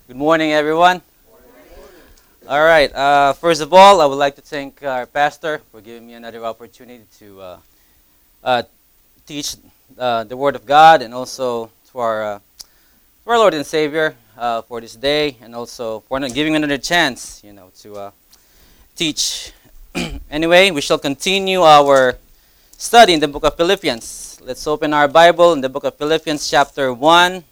Good morning, everyone. All right. First of all, I would like to thank our pastor for giving me another opportunity to teach the Word of God, and also to our Lord and Savior for this day, and also for giving me another chance, to teach. Anyway, we shall continue our study in the book of Philippians. Let's open our Bible in the book of Philippians, chapter 1.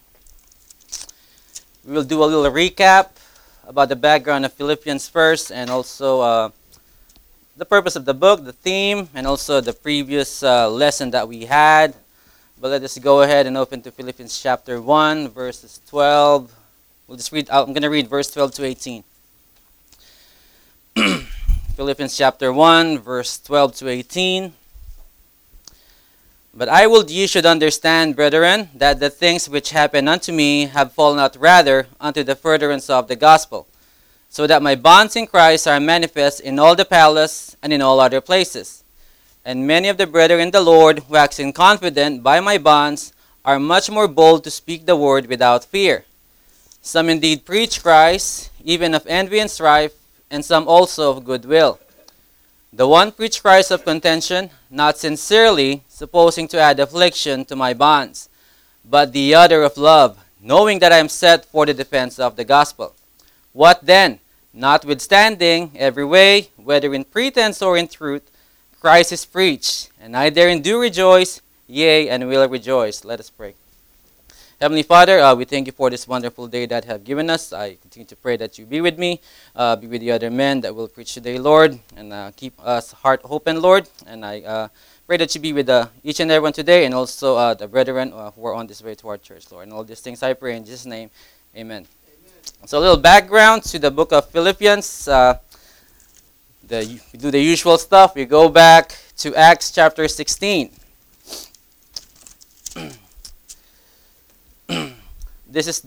We will do a little recap about the background of Philippians first, and also the purpose of the book, the theme, and also the previous lesson that we had. But let us go ahead and open to Philippians chapter 1, verses 12. We'll just read. I'm going to read verse 12 to 18. Philippians chapter 1, verse 12 to 18. But I would ye should understand, brethren, that the things which happen unto me have fallen out rather unto the furtherance of the gospel, so that my bonds in Christ are manifest in all the palace and in all other places. And many of the brethren in the Lord, waxing confident by my bonds, are much more bold to speak the word without fear. Some indeed preach Christ, even of envy and strife, and some also of goodwill. The one preach Christ of contention, not sincerely, supposing to add affliction to my bonds, but the other of love, knowing that I am set for the defense of the gospel. What then? Notwithstanding, every way, whether in pretense or in truth, Christ is preached, and I therein do rejoice, yea, and will rejoice. Let us pray. Heavenly Father, we thank you for this wonderful day that you have given us. I continue to pray that you be with me, be with the other men that will preach today, Lord, and keep us heart open, Lord. And I pray that you be with each and everyone today, and also the brethren who are on this way to our church, Lord. And all these things I pray in Jesus' name, amen. So a little background to the book of Philippians. We do the usual stuff. We go back to Acts chapter 16. This is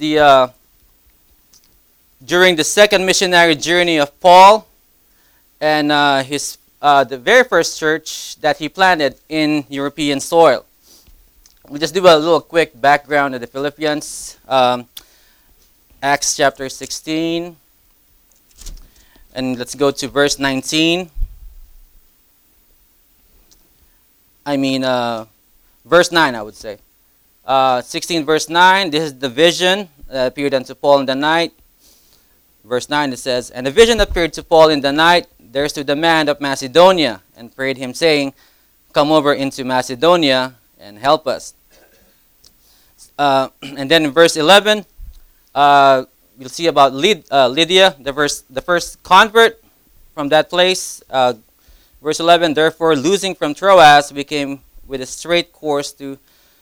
during the second missionary journey of Paul, and the very first church that he planted in European soil. We'll just do a little quick background of the Philippians. Acts chapter 16, and let's go to verse 19. Verse 9, I would say. 16 verse 9, this is the vision that appeared unto Paul in the night. Verse 9 it says, And the vision appeared to Paul in the night. There stood the man of Macedonia, and prayed him, saying, Come over into Macedonia, and help us. And then in verse 11, we'll see about Lydia, the first convert from that place. Verse 11, Therefore, losing from Troas, we came with a straight course to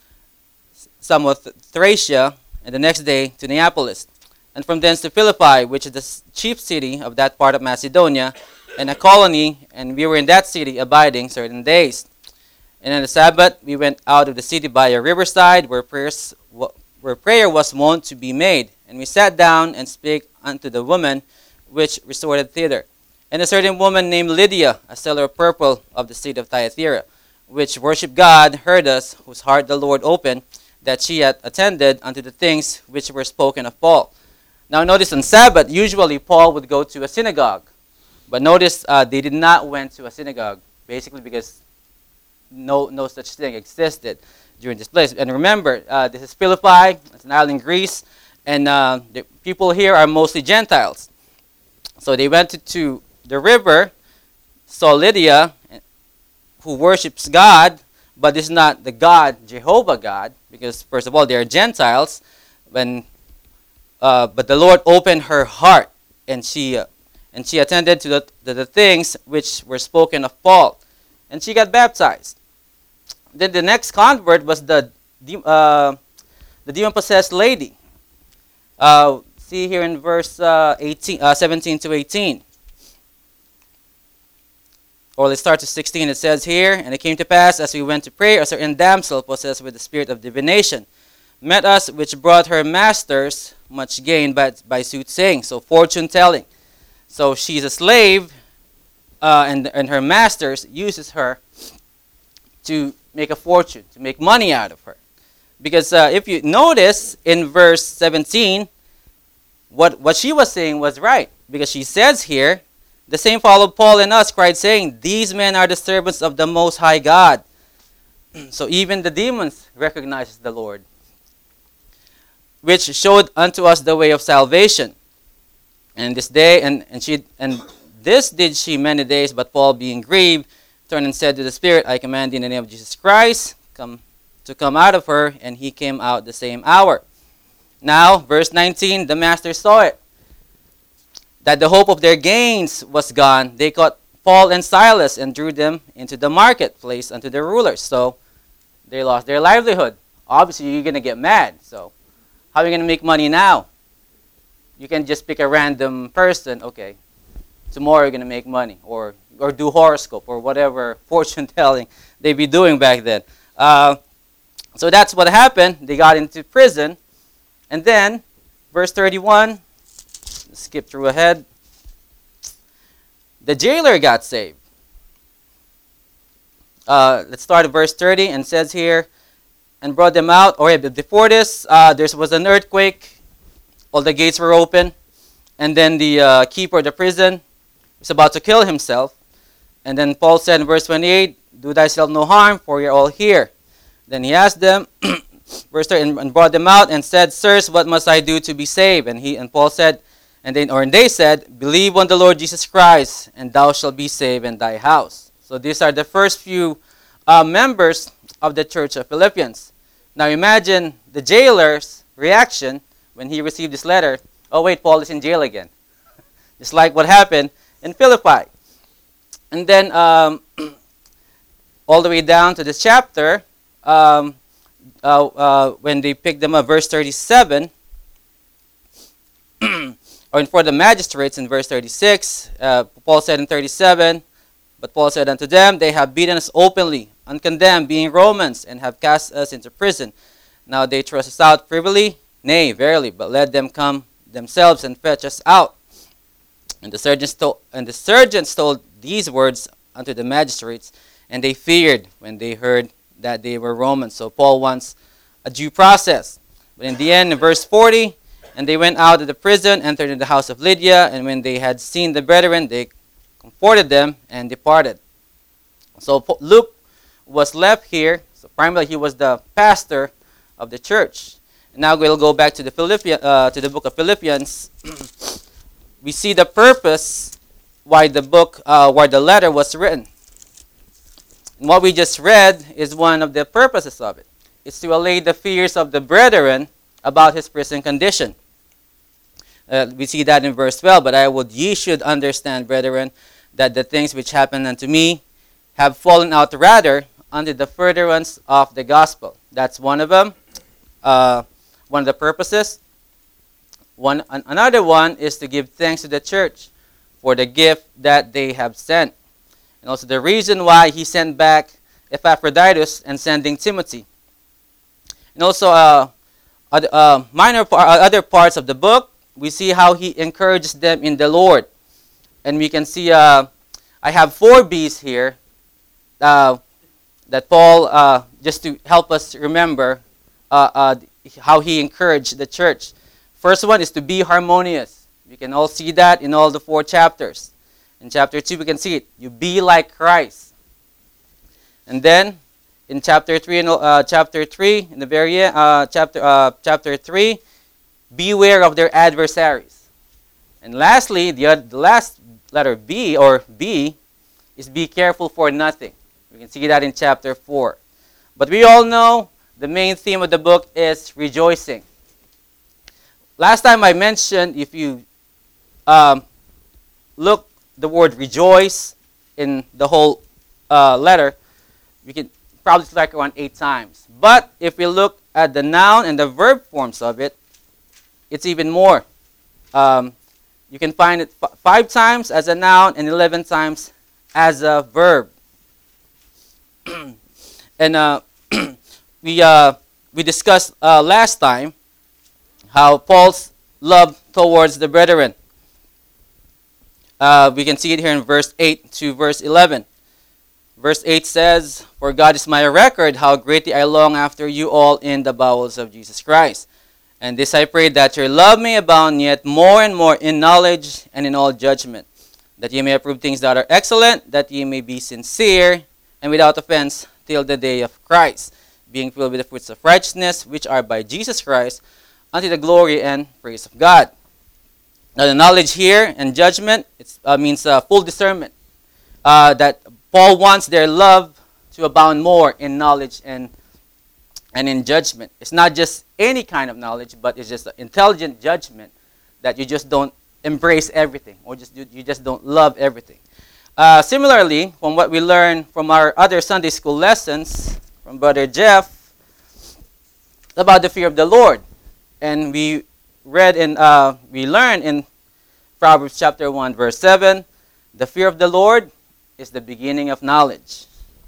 Samothracia, and the next day to Neapolis, and from thence to Philippi, which is the chief city of that part of Macedonia, and a colony, and we were in that city abiding certain days. And on the Sabbath we went out of the city by a riverside, where prayer was wont to be made, and we sat down and spake unto the woman which resorted thither. And a certain woman named Lydia, a seller of purple of the city of Thyatira, which worshipped God, heard us, whose heart the Lord opened, that she had attended unto the things which were spoken of Paul. Now notice on Sabbath, usually Paul would go to a synagogue. But notice they did not went to a synagogue, basically because no such thing existed during this place. And remember, this is Philippi, it's an island in Greece, and the people here are mostly Gentiles. So they went to the river, saw Lydia, who worships God, but this is not the God, Jehovah God, because first of all, they are Gentiles. But the Lord opened her heart, and she attended to the things which were spoken of Paul, and she got baptized. Then the next convert was the demon-possessed lady. See here in verse 17 to 18. Or let's start to 16. It says here, And it came to pass, as we went to pray, a certain damsel possessed with the spirit of divination met us, which brought her masters much gain by soothsaying, so fortune telling. So she's a slave, and her masters uses her to make a fortune, to make money out of her. Because if you notice in verse 17, what she was saying was right, because she says here, the same followed Paul and us, cried, saying, these men are the servants of the Most High God. So even the demons recognizes the Lord, which showed unto us the way of salvation. And this day, and this did she many days, but Paul, being grieved, turned and said to the Spirit, I command thee in the name of Jesus Christ, to come out of her, and he came out the same hour. Now, verse 19, the master saw it, that the hope of their gains was gone. They caught Paul and Silas and drew them into the marketplace unto the rulers. So they lost their livelihood. Obviously, you're going to get mad. So how are you going to make money now? You can just pick a random person. Okay, tomorrow you're going to make money. Or do horoscope or whatever fortune telling they be doing back then. So that's what happened. They got into prison. And then, verse 31, skip through ahead. The jailer got saved. Let's start at verse 30, and says here, and brought them out. Or before this, there was an earthquake. All the gates were open. And then the keeper of the prison was about to kill himself. And then Paul said in verse 28, do thyself no harm, for you're all here. Then he asked them, verse 30, and brought them out and said, sirs, what must I do to be saved? And Paul said, and they said, believe on the Lord Jesus Christ, and thou shalt be saved in thy house. So these are the first few members of the church of Philippians. Now imagine the jailer's reaction when he received this letter. Oh wait, Paul is in jail again. Just like what happened in Philippi. And then all the way down to this chapter, when they picked them up, verse 37, or for the magistrates in verse 36, Paul said in 37, but Paul said unto them, they have beaten us openly, uncondemned, being Romans, and have cast us into prison. Now they thrust us out privily, nay, verily, but let them come themselves and fetch us out. And the sergeants told these words unto the magistrates, and they feared when they heard that they were Romans. So Paul wants a due process. But in the end, in verse 40, and they went out of the prison, entered into the house of Lydia, and when they had seen the brethren, they comforted them and departed. So Luke was left here. So primarily he was the pastor of the church. And now we'll go back to the book of Philippians. We see the purpose why the letter was written. And what we just read is one of the purposes of it. It's to allay the fears of the brethren about his prison condition. We see that in verse 12. But ye should understand, brethren, that the things which happened unto me have fallen out rather under the furtherance of the gospel. That's one of them. One of the purposes. Another one is to give thanks to the church for the gift that they have sent. And also the reason why he sent back Epaphroditus and sending Timothy. And also other parts of the book, we see how he encourages them in the Lord. And we can see, I have 4 B's here that Paul, just to help us remember how he encouraged the church. First one is to be harmonious. We can all see that in all the 4 chapters. In chapter 2, we can see it. You be like Christ. And then, in chapter 3, in the very chapter 3, beware of their adversaries. And lastly, the last letter B, or B, is be careful for nothing. We can see that in chapter 4. But we all know the main theme of the book is rejoicing. Last time I mentioned, if you look the word rejoice in the whole letter, we can probably select around 8 times. But if we look at the noun and the verb forms of it, it's even more. You can find it 5 times as a noun and 11 times as a verb. And we discussed last time how Paul's love towards the brethren. We can see it here in verse 8 to verse 11. Verse 8 says, for God is my record, how greatly I long after you all in the bowels of Jesus Christ. And this I pray, that your love may abound yet more and more in knowledge and in all judgment, that ye may approve things that are excellent, that ye may be sincere and without offense till the day of Christ, being filled with the fruits of righteousness, which are by Jesus Christ, unto the glory and praise of God. Now the knowledge here and judgment, it means full discernment. That Paul wants their love to abound more in knowledge and in judgment. It's not just any kind of knowledge, but it's just an intelligent judgment, that you just don't embrace everything, or you just don't love everything. Similarly, from what we learned from our other Sunday school lessons from Brother Jeff about the fear of the Lord, and we learned in Proverbs chapter 1 verse 7, the fear of the Lord is the beginning of knowledge.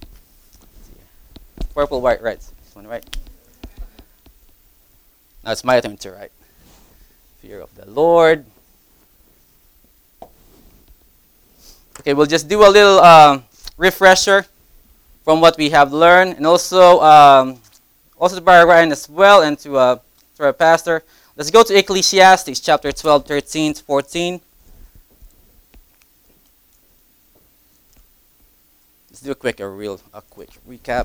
Purple, white, right. This one, right? Now it's my turn to write. Fear of the Lord. Okay, we'll just do a little refresher from what we have learned, and also to Brother Ryan as well, and to our pastor. Let's go to Ecclesiastes chapter 12, 13 to 14. Let's do a quick recap.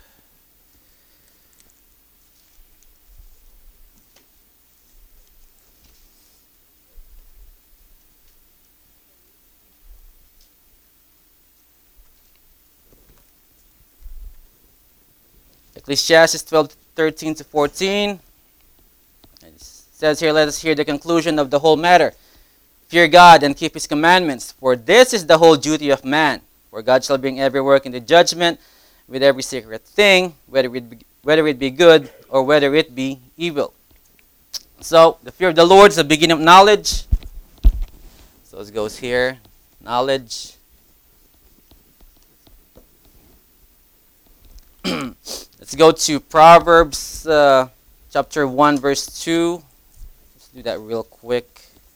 Ecclesiastes 12, 13 to 14. It says here, let us hear the conclusion of the whole matter. Fear God and keep his commandments, for this is the whole duty of man. For God shall bring every work into judgment with every secret thing, whether it be good or whether it be evil. So, the fear of the Lord is the beginning of knowledge. So it goes here, knowledge. Let's go to Proverbs chapter 1 verse 2. Let's do that real quick.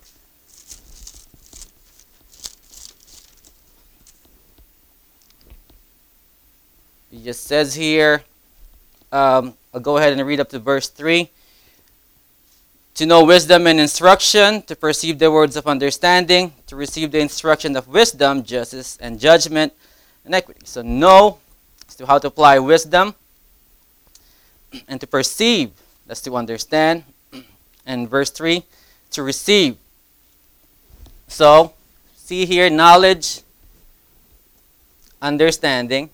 It just says here, I'll go ahead and read up to verse 3. To know wisdom and instruction, to perceive the words of understanding, to receive the instruction of wisdom, justice and judgment and equity. So know as to how to apply wisdom, and to perceive, that's to understand. And verse 3, to receive. So, see here, knowledge, understanding,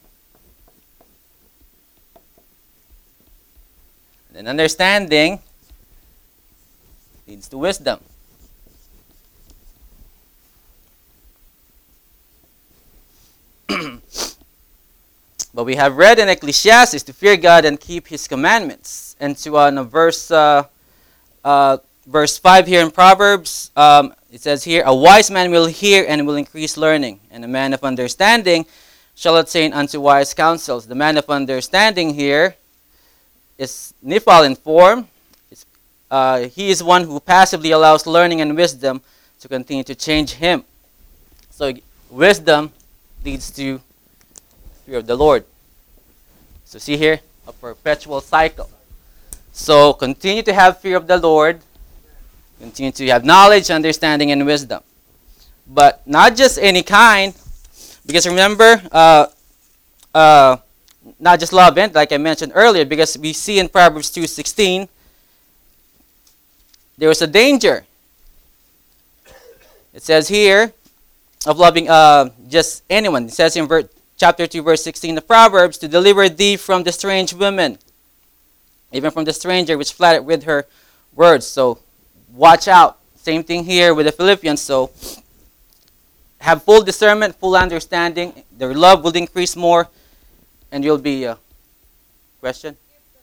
and understanding leads to wisdom. But we have read in Ecclesiastes to fear God and keep his commandments. And to verse 5 here in Proverbs, it says here, a wise man will hear and will increase learning, and a man of understanding shall attain unto wise counsels. The man of understanding here is Nephal in form. He is one who passively allows learning and wisdom to continue to change him. So wisdom leads to fear of the Lord. So see here, a perpetual cycle. So continue to have fear of the Lord. Continue to have knowledge, understanding, and wisdom. But not just any kind. Because remember, not just love and like I mentioned earlier, because we see in Proverbs 2:16, there was a danger. It says here of loving just anyone. It says in chapter 2, verse 16 of Proverbs, to deliver thee from the strange women, even from the stranger which flattered with her words. So watch out. Same thing here with the Philippians. So have full discernment, full understanding. Their love will increase more, and you'll be question.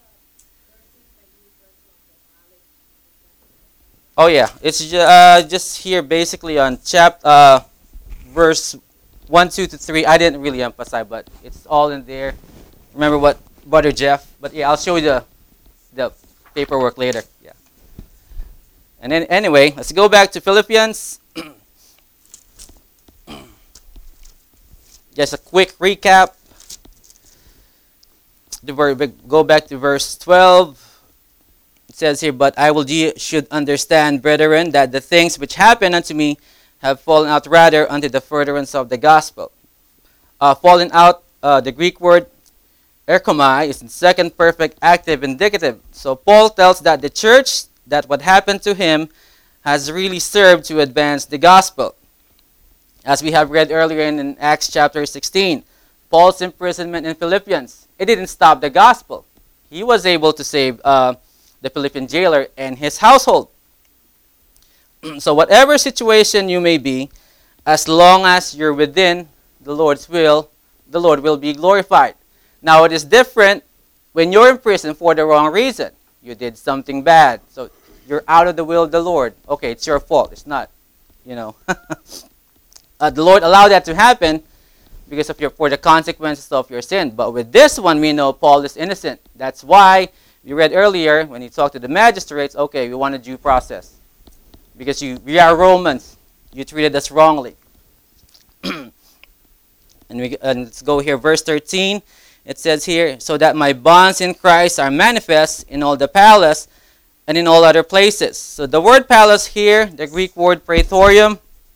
Oh yeah, it's just here basically on verse 1, 2 to 3. I didn't really emphasize, but it's all in there. Remember what Brother Jeff? But yeah, I'll show you the paperwork later. Yeah. And then anyway, let's go back to Philippians. Just a quick recap. Go back to verse 12. It says here, but I will ye should understand, brethren, that the things which happen unto me have fallen out rather unto the furtherance of the gospel. Fallen out, the Greek word erchomai is in second perfect active indicative. So Paul tells that the church, that what happened to him has really served to advance the gospel. As we have read earlier in Acts chapter 16, Paul's imprisonment in Philippians, it didn't stop the gospel. He was able to save the Philippian jailer and his household. So whatever situation you may be, as long as you're within the Lord's will, the Lord will be glorified. Now it is different when you're in prison for the wrong reason. You did something bad, so you're out of the will of the Lord. Okay, it's your fault. It's not, the Lord allowed that to happen because of for the consequences of your sin. But with this one, we know Paul is innocent. That's why we read earlier when he talked to the magistrates, okay, we want a due process. Because we are Romans. You treated us wrongly. And let's go here, verse 13. It says here, so that my bonds in Christ are manifest in all the palace and in all other places. So the word palace here, the Greek word praetorium,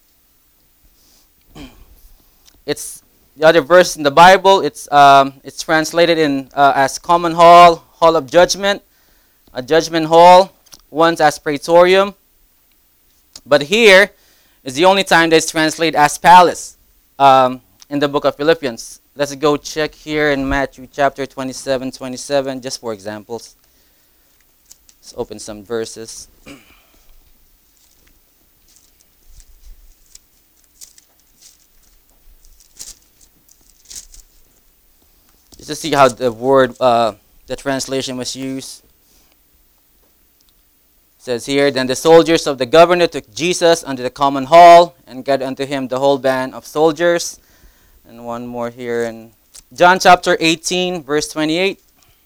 it's the other verse in the Bible. It's translated in as common hall, hall of judgment, a judgment hall, once as praetorium. But here is the only time that it's translated as palace in the book of Philippians. Let's go check here in Matthew chapter 27, just for examples. Let's open some verses. Just to see how the word, the translation was used. It says here, then the soldiers of the governor took Jesus unto the common hall and gathered unto him the whole band of soldiers. And one more here in John chapter 18, verse 28.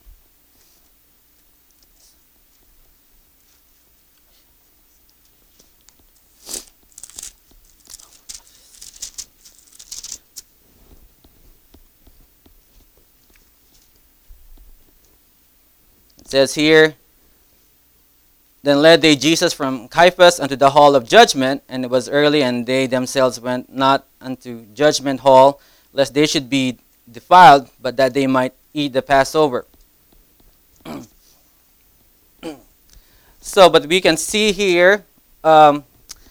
It says here, then led they Jesus from Caiaphas unto the hall of judgment, and it was early, and they themselves went not unto judgment hall, lest they should be defiled, but that they might eat the Passover. So, but we can see here the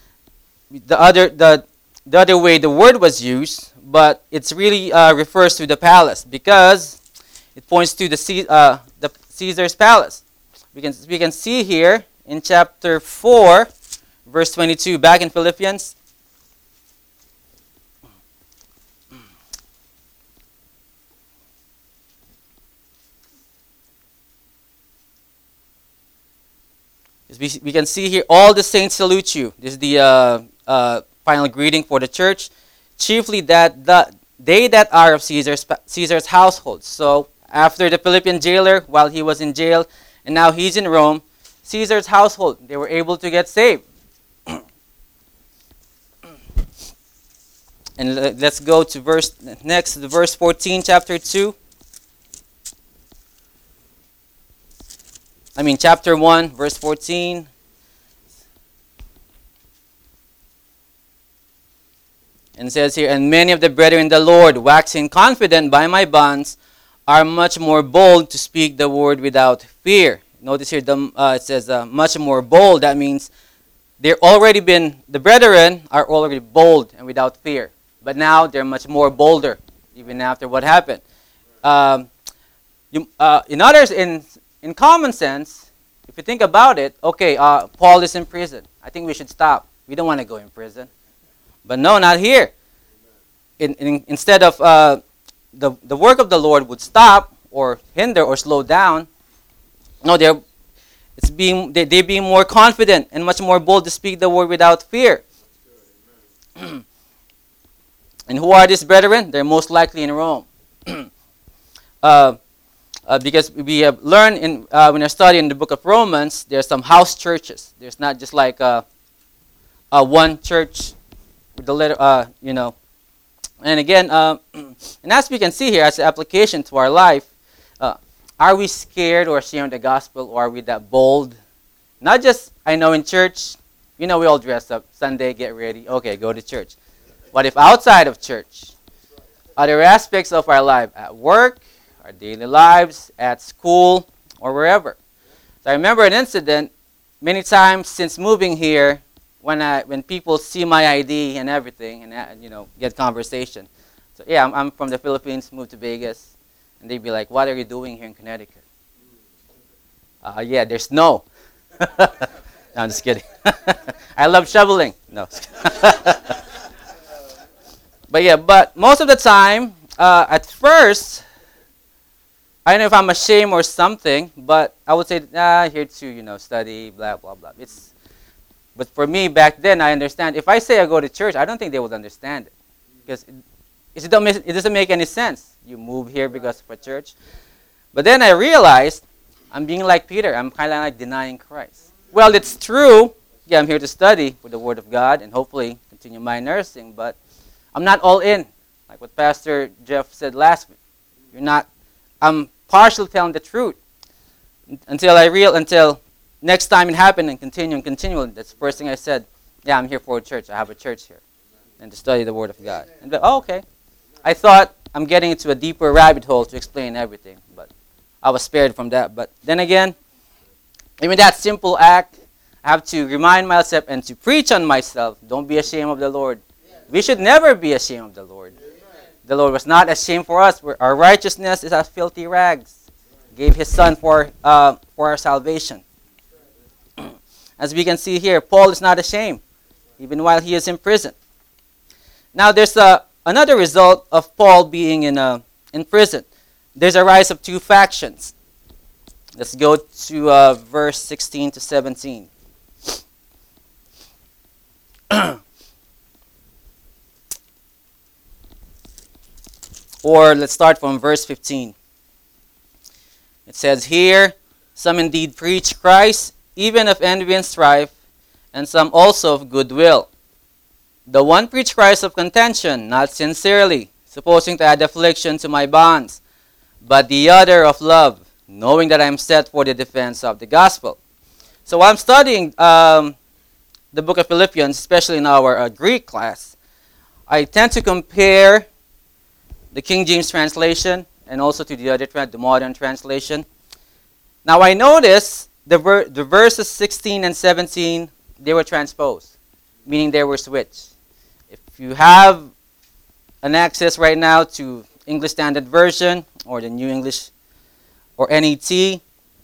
other way the word was used, but it's really refers to the palace because it points to the Caesar's palace. We can see here in chapter 4, verse 22, back in Philippians. We can see here, all the saints salute you. This is the final greeting for the church. Chiefly that they that are of Caesar's household. So after the Philippian jailer, while he was in jail, and now he's in Rome, Caesar's household, they were able to get saved. And let's go to verse 14, chapter 2. Chapter 1, verse 14. And it says here, and many of the brethren in the Lord, waxing confident by my bonds, are much more bold to speak the word without fear. Notice here, it says much more bold. That means the brethren are already bold and without fear. But now they're much more bolder, even after what happened. In common sense, if you think about it, okay, Paul is in prison. I think we should stop. We don't want to go in prison. But no, not here. Instead of the work of the Lord would stop or hinder or slow down, no, they're being more confident and much more bold to speak the word without fear. And who are these brethren? They're most likely in Rome. Because we have learned when you're studying the book of Romans, there's some house churches. There's not just like one church with the letter, And again, and as we can see here, as an application to our life, are we scared or sharing the gospel, or are we that bold Not just, I know in church, we all dress up. Sunday, get ready. Okay, go to church. What if outside of church? Other aspects of our life, at work, our daily lives, at school, or wherever. So I remember an incident many times since moving here when people see my ID and everything and get conversation. So yeah, I'm from the Philippines, moved to Vegas, and they'd be like, "What are you doing here in Connecticut?" Yeah, there's snow. No, I'm just kidding. I love shoveling. No. But most of the time, at first, I don't know if I'm ashamed or something, but I would say, here to, study, blah, blah, blah. But for me, back then, I understand. If I say I go to church, I don't think they would understand it. Because it doesn't make any sense. You move here because of a church. But then I realized, I'm being like Peter. I'm kind of like denying Christ. Well, it's true. Yeah, I'm here to study for the Word of God and hopefully continue my nursing, but I'm not all in. Like what Pastor Jeff said last week. I'm partially telling the truth until next time it happened and continue. That's the first thing I said. Yeah, I'm here for a church. I have a church here. And to study the Word of God. And okay. I thought I'm getting into a deeper rabbit hole to explain everything, but I was spared from that. But then again, even that simple act, I have to remind myself and to preach on myself, don't be ashamed of the Lord. We should never be ashamed of the Lord. The Lord was not ashamed for us. Our righteousness is as filthy rags. He gave His Son for our salvation. As we can see here, Paul is not ashamed, even while he is in prison. Now, there's another result of Paul being in prison. There's a rise of two factions. Let's go to verse 16 to 17. Or let's start from verse 15. It says here, some indeed preach Christ, even of envy and strife, and some also of goodwill. The one preach Christ of contention, not sincerely, supposing to add affliction to my bonds, but the other of love, knowing that I am set for the defense of the gospel. So while I'm studying the book of Philippians, especially in our Greek class, I tend to compare the King James translation and also to the other the modern translation. Now I notice the verses 16 and 17, they were transposed, meaning they were switched. If you have an access right now to English Standard Version or the New English or NET,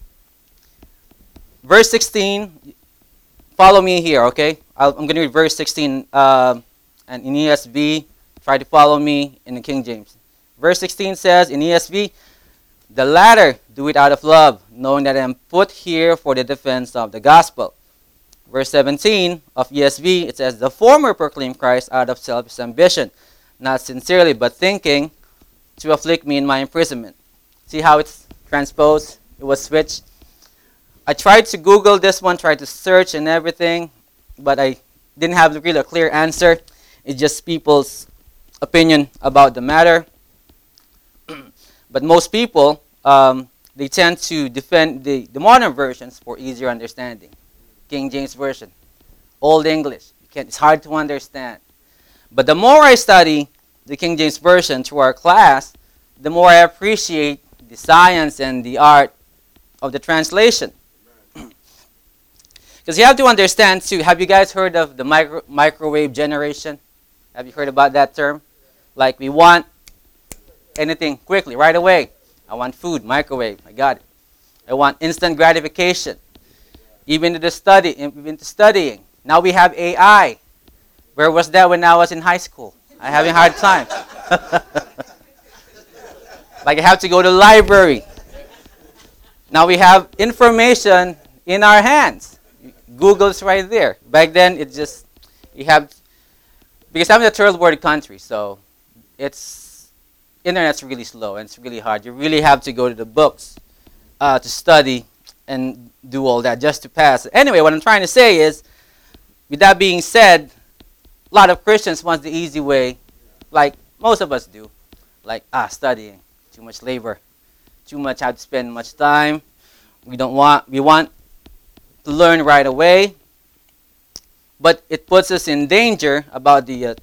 verse 16, follow me here, okay? I'm going to read verse 16 and in ESV, try to follow me in the King James. Verse 16 says in ESV, the latter do it out of love, knowing that I am put here for the defense of the gospel. Verse 17 of ESV, it says, the former proclaim Christ out of selfish ambition, not sincerely, but thinking to afflict me in my imprisonment. See how it's transposed? It was switched. I tried to Google this one, tried to search and everything, but I didn't have really a clear answer. It's just people's opinion about the matter. But most people, they tend to defend the modern versions for easier understanding. King James Version, Old English. It's hard to understand. But the more I study the King James Version through our class, the more I appreciate the science and the art of the translation. Because you have to understand too, have you guys heard of the microwave generation? Have you heard about that term? Like we want anything quickly, right away. I want food, microwave, I got it. I want instant gratification. Even to studying. Now we have AI. Where was that when I was in high school? I'm having a hard time. Like I have to go to the library. Now we have information in our hands. Google's right there. Back then, because I'm in a third world country, so internet's really slow and it's really hard. You really have to go to the books to study and do all that just to pass. Anyway, what I'm trying to say is, with that being said, a lot of Christians want the easy way, like most of us do. Like, studying, too much labor, too much, have to spend much time. We want to learn right away, but it puts us in danger about the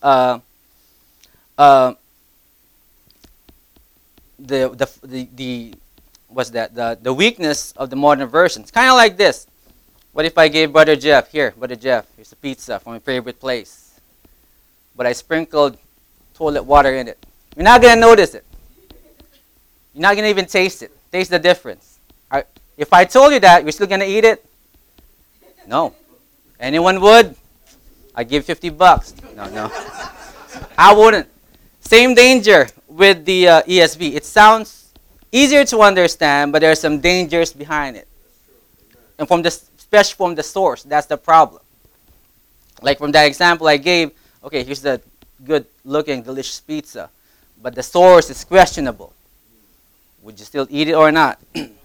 what's that? The weakness of the modern version. It's kind of like this. What if I gave Brother Jeff, Brother Jeff, here's a pizza from my favorite place, but I sprinkled toilet water in it. You're not going to notice it. You're not going to even taste it. Taste the difference. If I told you that, you're still going to eat it? No. Anyone would? I'd give $50. No. I wouldn't. Same danger with the ESV. It sounds easier to understand, but there are some dangers behind it. And especially from the source, that's the problem. Like from that example I gave, okay, here's the good-looking, delicious pizza, but the source is questionable. Would you still eat it or not?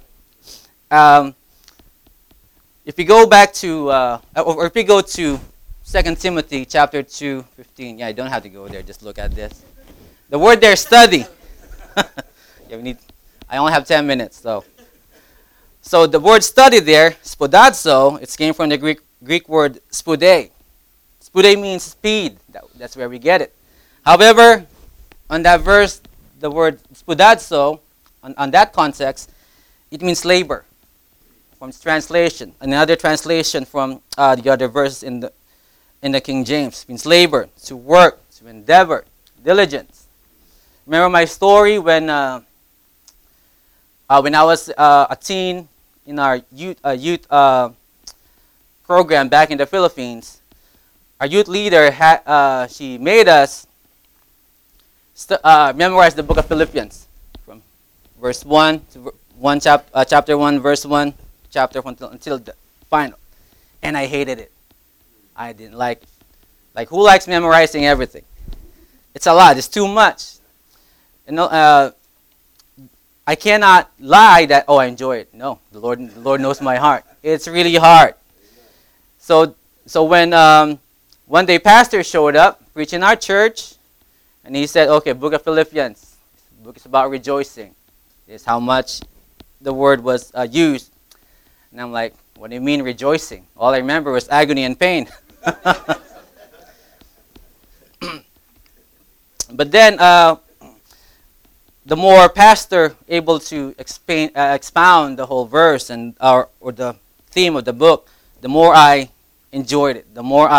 If you go back to, or if you go to 2 Timothy chapter 2:15, I don't have to go there, just look at this. The word there, study. I only have 10 minutes, so. So the word study there, spodazo, it came from the Greek word spoude. Spoude means speed. That's where we get it. However, on that verse, the word spodazo, on that context, it means labor. From its translation, another translation from the other verse in the King James means labor, to work, to endeavor, diligence. Remember my story when I was a teen in our youth program back in the Philippines. Our youth leader she made us memorize the book of Philippians from verse 1 to chapter 1, verse 1. Chapter until the final, and I hated it. I didn't like it. Like, who likes memorizing everything? It's a lot. It's too much. I cannot lie that I enjoy it. No, the Lord knows my heart. It's really hard. So when one day pastor showed up preaching our church, and he said, "Okay, Book of Philippians. The book is about rejoicing. This is how much the word was used." And I'm like, what do you mean rejoicing? All I remember was agony and pain. But then, the more pastor able to expound the whole verse or the theme of the book, the more I enjoyed it. The more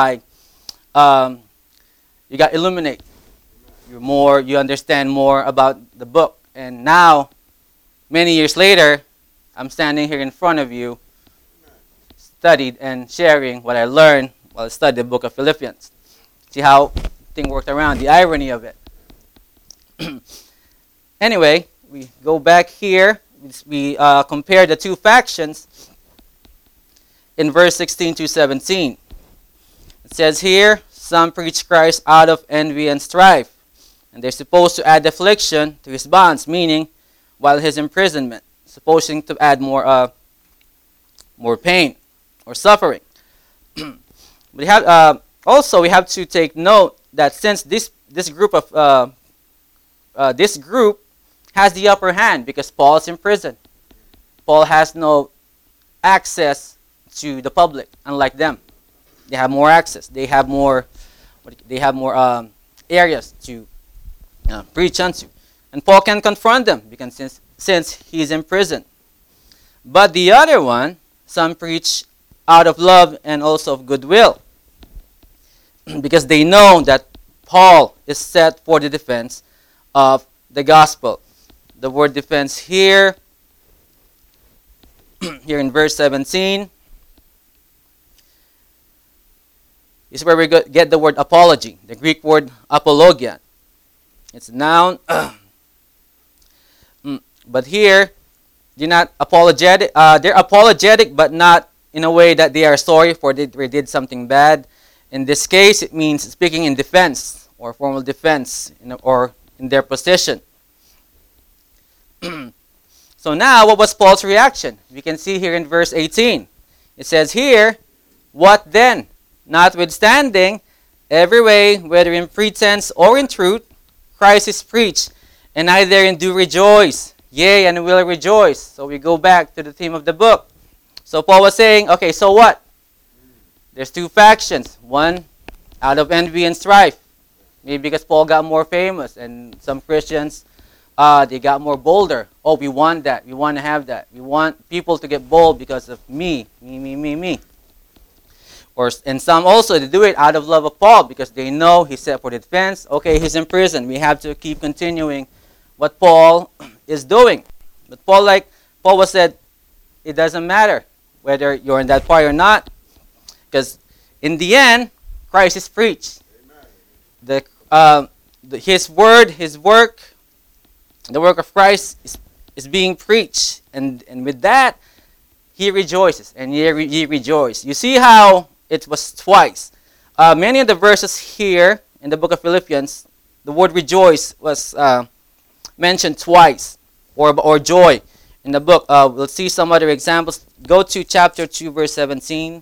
you got illuminate. You understand more about the book. And now, many years later, I'm standing here in front of you, studied and sharing what I learned while I studied the book of Philippians. See how thing worked around, the irony of it. Anyway, we go back here. We compare the two factions in verse 16 to 17. It says here, some preach Christ out of envy and strife, and they're supposed to add affliction to his bonds, meaning while his imprisonment, supposing to add more pain or suffering. We have we have to take note that since this group has the upper hand because Paul is in prison, Paul has no access to the public, unlike them. They have more access. They have more areas to preach unto, and Paul can confront them because since he's in prison. But the other one, some preach out of love and also of goodwill, because they know that Paul is set for the defense of the gospel. The word defense here in verse 17, is where we get the word apology, the Greek word apologia. It's a noun. But here, they're not apologetic. They're apologetic, but not in a way that they are sorry for they did something bad. In this case, it means speaking in defense or formal defense, or in their position. So now, what was Paul's reaction? We can see here in verse 18. It says here, "What then? Notwithstanding, every way, whether in pretense or in truth, Christ is preached, and I therein do rejoice, yea, and will rejoice." So we go back to the theme of the book. So Paul was saying, okay, so what? There's two factions. One out of envy and strife. Maybe because Paul got more famous, and some Christians, they got more bolder. Oh, we want that. We want to have that. We want people to get bold because of me. Me. And some also, they do it out of love of Paul because they know he's set for defense. Okay, he's in prison. We have to keep continuing what Paul is doing. But Paul was said, it doesn't matter whether you're in that party or not, because in the end, Christ is preached. His word, his work, the work of Christ is being preached, and with that, he rejoices, and ye rejoice. You see how it was twice. Many of the verses here in the book of Philippians, the word rejoice was mentioned twice, or joy in the book. We'll see some other examples. Go to chapter 2, verse 17.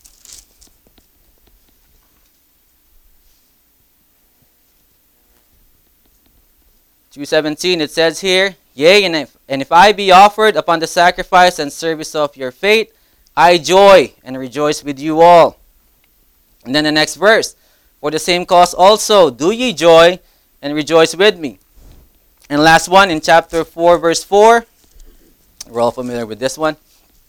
2:17, it says here, yea, and if I be offered upon the sacrifice and service of your faith, I joy and rejoice with you all. And then the next verse, for the same cause also do ye joy and rejoice with me. And last one in chapter 4, verse 4. We're all familiar with this one.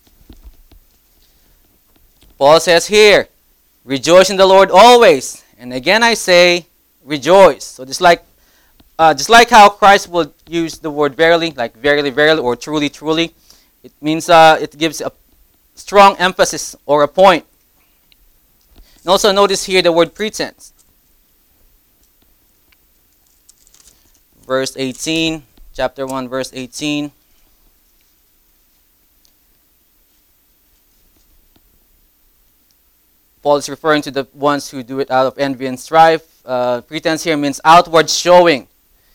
Paul says here, rejoice in the Lord always. And again I say, rejoice. So just like how Christ will use the word verily, like verily, verily, or truly, truly, it means it gives a strong emphasis or a point. And also notice here the word pretense. Verse 18, chapter 1, verse 18. Paul is referring to the ones who do it out of envy and strife. Pretense here means outward showing.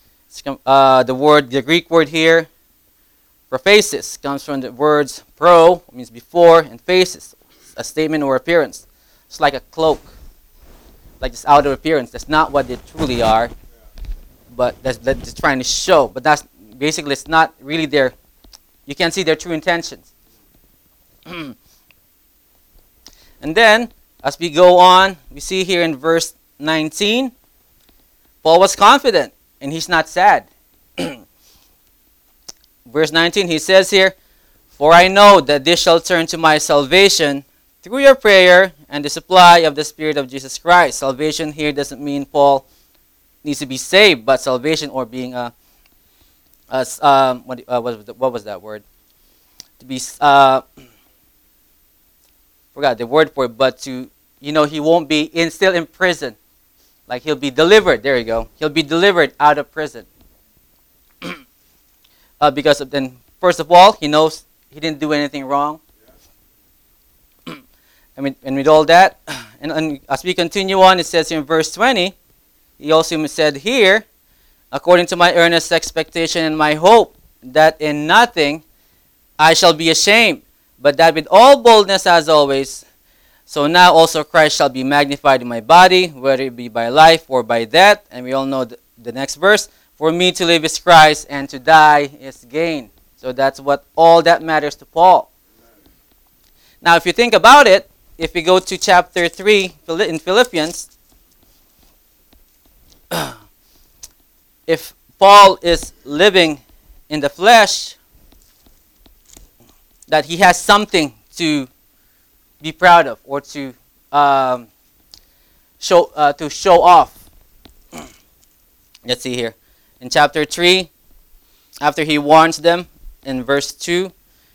The Greek word here, prophasis, comes from the words pro, means before, and phasis, a statement or appearance. It's like a cloak, like this outer appearance. That's not what they truly are, but that's just trying to show. But that's basically, it's not really their, you can't see their true intentions. And then, as we go on, we see here in verse 19, Paul was confident, and he's not sad. Verse 19, he says here, for I know that this shall turn to my salvation through your prayer and the supply of the Spirit of Jesus Christ. Salvation here doesn't mean Paul needs to be saved, but salvation, or being what was that word? To be forgot the word for it, but to, he won't be still in prison. Like he'll be delivered. There you go. He'll be delivered out of prison. Because then, first of all, he knows he didn't do anything wrong. And with all that, and as we continue on, it says in verse 20, he also said here, according to my earnest expectation and my hope, that in nothing I shall be ashamed, but that with all boldness as always, so now also Christ shall be magnified in my body, whether it be by life or by death. And we all know the next verse, for me to live is Christ, and to die is gain. So that's what all that matters to Paul. Now if you think about it, if we go to chapter 3 in Philippians, if Paul is living in the flesh, that he has something to be proud of, or to show off. Let's see here. In chapter 3, after he warns them in verse 2,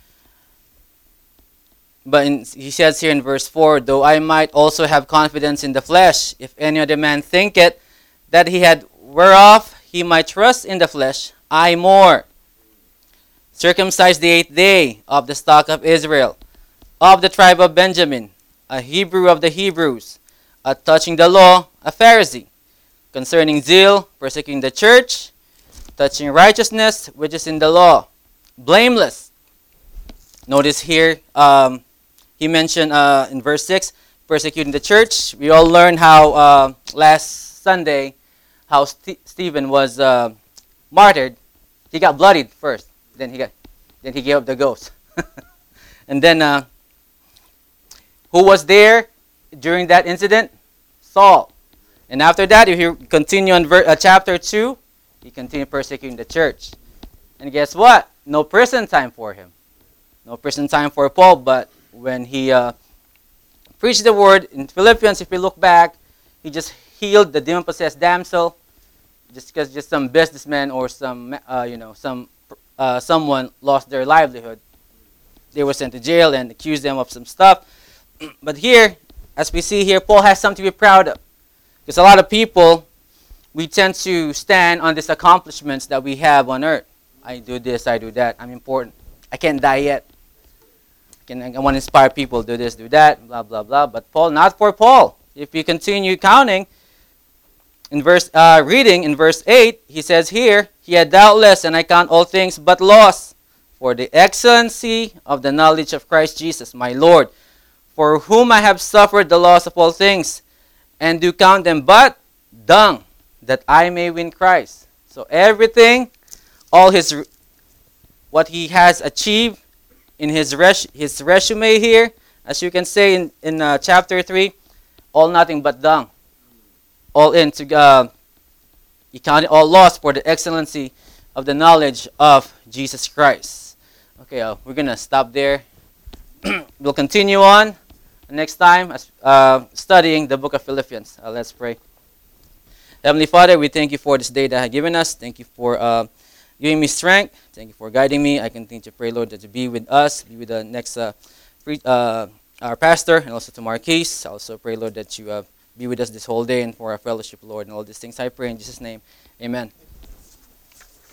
he says here in verse 4, though I might also have confidence in the flesh, if any other man thinketh that he had whereof he might trust in the flesh, I more. Circumcised the 8th day, of the stock of Israel, of the tribe of Benjamin, a Hebrew of the Hebrews, touching the law, a Pharisee, concerning zeal, persecuting the church, touching righteousness, which is in the law, blameless. Notice here, he mentioned in verse 6, persecuting the church. We all learned how last Sunday, how Stephen was martyred. He got bloodied first, then he gave up the ghost. And then Who was there during that incident? Saul. And after that, if you continue on chapter 2, he continued persecuting the church. And guess what? No prison time for him. No prison time for Paul, but when he preached the word in Philippians, if you look back, he just healed the demon-possessed damsel, just because just some businessman or some someone lost their livelihood. They were sent to jail and accused them of some stuff. But here, as we see here, Paul has something to be proud of. Because a lot of people, we tend to stand on these accomplishments that we have on earth. I do this, I do that, I'm important. I can't die yet. I want to inspire people, do this, do that, blah, blah, blah. But Paul, not for Paul. If you continue counting, reading in verse 8, he says here, he had doubtless, and I count all things but loss, for the excellency of the knowledge of Christ Jesus, my Lord, for whom I have suffered the loss of all things, and do count them but dung, that I may win Christ. So everything, all what he has achieved in his resume here, as you can say in chapter 3, all nothing but dung. All he counted all loss for the excellency of the knowledge of Jesus Christ. Okay, we're going to stop there. We'll continue on next time studying the book of Philippians. Let's pray. Heavenly Father, we thank you for this day that you have given us. Thank you for giving me strength. Thank you for guiding me. I continue to pray, Lord, that you be with us, be with the next our pastor, and also to Marquise. I also pray, Lord, that you be with us this whole day and for our fellowship, Lord, and all these things I pray in Jesus' name. Amen.